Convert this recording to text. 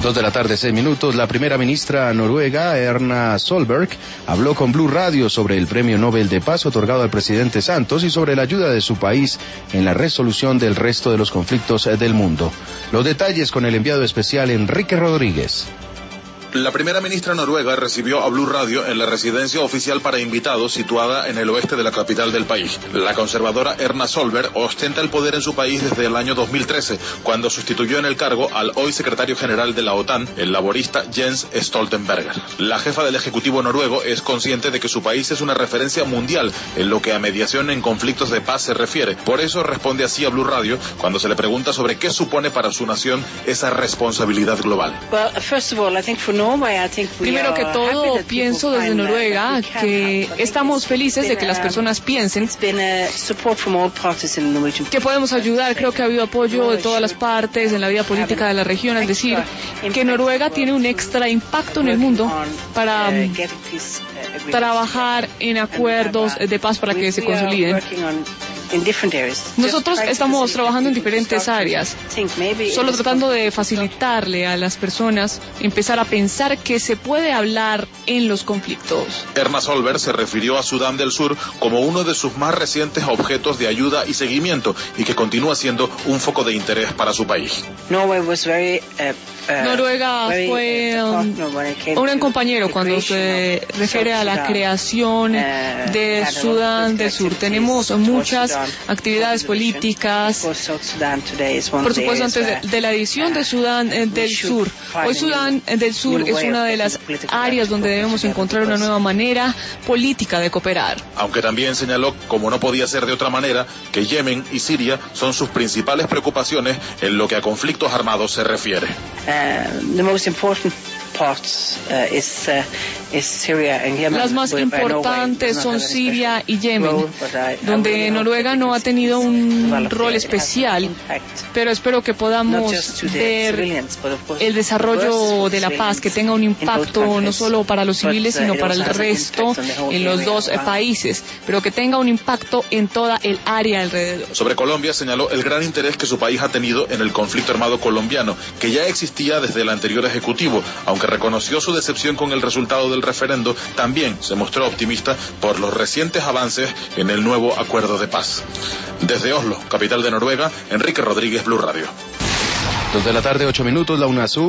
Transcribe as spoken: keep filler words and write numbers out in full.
Dos de la tarde, seis minutos. La primera ministra noruega, Erna Solberg, habló con Blue Radio sobre el Premio Nobel de Paz otorgado al presidente Santos y sobre la ayuda de su país en la resolución del resto de los conflictos del mundo. Los detalles con el enviado especial Enrique Rodríguez. La primera ministra noruega recibió a Blue Radio en la residencia oficial para invitados situada en el oeste de la capital del país. La conservadora Erna Solberg ostenta el poder en su país desde el año dos mil trece, cuando sustituyó en el cargo al hoy secretario general de la OTAN, el laborista Jens Stoltenberg. La jefa del Ejecutivo noruego es consciente de que su país es una referencia mundial en lo que a mediación en conflictos de paz se refiere. Por eso responde así a Blue Radio cuando se le pregunta sobre qué supone para su nación esa responsabilidad global. Well, first of all, I think for Primero que todo, pienso desde Noruega que estamos felices de que las personas piensen que podemos ayudar. Creo que ha habido apoyo de todas las partes en la vida política de la región, es decir, que Noruega tiene un extra impacto en el mundo para trabajar en acuerdos de paz para que se consoliden. Nosotros estamos trabajando en diferentes áreas, solo tratando de facilitarle a las personas empezar a pensar que se puede hablar en los conflictos. Erna Solberg se refirió a Sudán del Sur como uno de sus más recientes objetos de ayuda y seguimiento y que continúa siendo un foco de interés para su país. Noruega fue un, un gran compañero cuando se refiere a la creación de Sudán del Sur. Tenemos muchas actividades políticas, por supuesto antes de, de la edición de Sudán del Sur. Hoy Sudán del Sur es una de las áreas donde debemos encontrar una nueva manera política de cooperar. Aunque también señaló, como no podía ser de otra manera, que Yemen y Siria son sus principales preocupaciones en lo que a conflictos armados se refiere. Uh, the most important parts uh, is, uh, is Syria and Yemen. Las más importantes son Siria y Yemen, donde Noruega no ha tenido un rol especial, pero espero que podamos ver el desarrollo de la paz, que tenga un impacto no solo para los civiles, sino para el resto en los dos países, pero que tenga un impacto en toda el área alrededor. Sobre Colombia señaló el gran interés que su país ha tenido en el conflicto armado colombiano, que ya existía desde el anterior ejecutivo, aunque reconoció su decepción con el resultado del referendo, también se mostró optimista por los recientes avances en el nuevo acuerdo de paz. Desde Oslo, capital de Noruega, Enrique Rodríguez, Blue Radio. Dos de la tarde, ocho minutos, la UNASUR